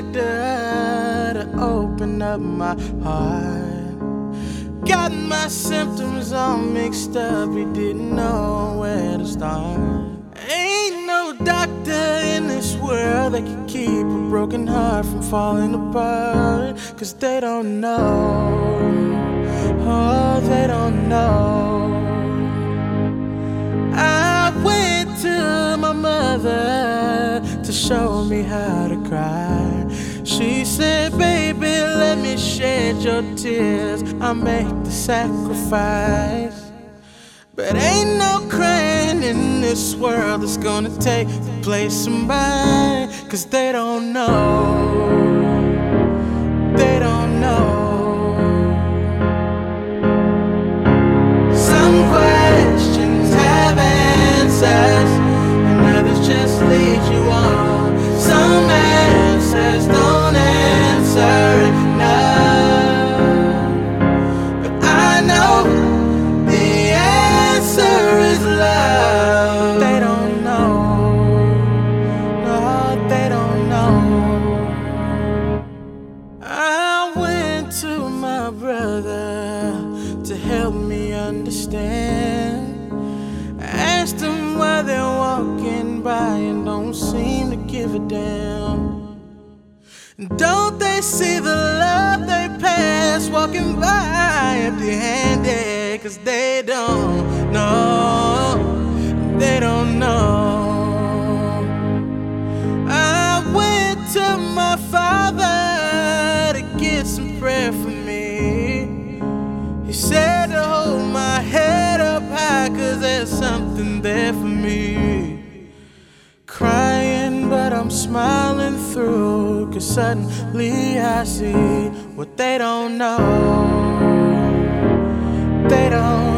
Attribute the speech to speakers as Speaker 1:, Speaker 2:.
Speaker 1: doctor to open up my heart. Got my symptoms all mixed up, he didn't know where to start. Ain't no doctor in this world that can keep a broken heart from falling apart. Cause they don't know, oh, they don't know. I went to my mother to show me how to cry. She said, baby, let me shed your tears, I'll make the sacrifice. But ain't no crying in this world that's gonna take the place of mine. Cause they don't know, they don't know. Some questions have answers, and others just lead you on. Some answers don't answer enough, but I know the answer is love. They don't know, no, they don't know. I went to my brother to help me understand. I asked them why they're walking by and don't seem to give a damn. Don't they see the love they pass, walking by empty-handed? Cause they don't know, they don't know. I went to my father to get some prayer for me. He said to hold my head up high, cause there's something there for me. Crying, but I'm smiling through, cause suddenly I see what they don't know. They don't